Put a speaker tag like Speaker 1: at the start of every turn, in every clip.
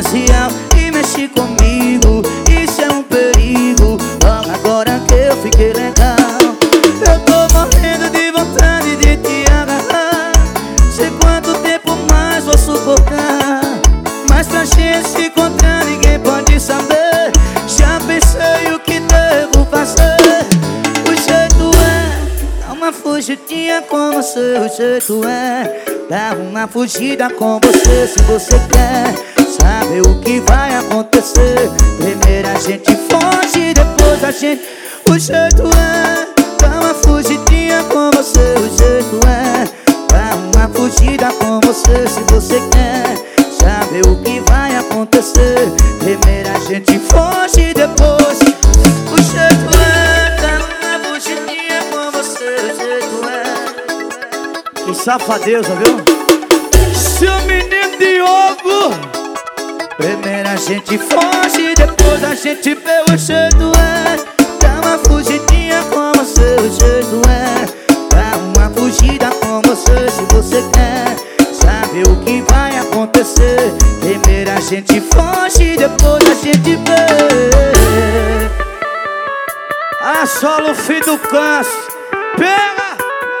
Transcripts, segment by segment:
Speaker 1: social e mexe comigo. Isso é um perigo, logo agora que eu fiquei legal. Eu tô morrendo de vontade de te agarrar. Sei quanto tempo mais vou suportar, mas pra gente se encontrar ninguém pode saber. Já pensei o que devo fazer. O jeito é dar uma fugidinha com você. O jeito é dar uma fugida com você. Se você quer saber o que vai acontecer, primeiro a gente foge, depois a gente... O jeito é dar uma fugidinha com você. O jeito é dar uma fugida com você. Se você quer saber o que vai acontecer, primeiro a gente foge, depois... O jeito é dar uma fugidinha com você. O jeito é...
Speaker 2: Que safadeza, viu? Seu menino Diogo!
Speaker 1: Primeiro a gente foge, depois a gente vê. O jeito é dar uma fugidinha com você. O jeito é dar uma fugida com você. Se você quer saber o que vai acontecer, primeiro a gente foge, depois a gente vê.
Speaker 2: A solo filho do câncer. Pega!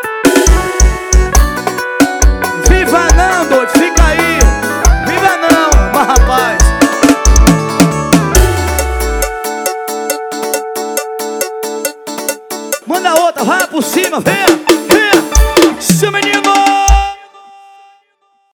Speaker 2: Viva não, doido, fica aí. Viva não, mas rapaz. Manda outra, vai por cima, venha, venha. Seu menino.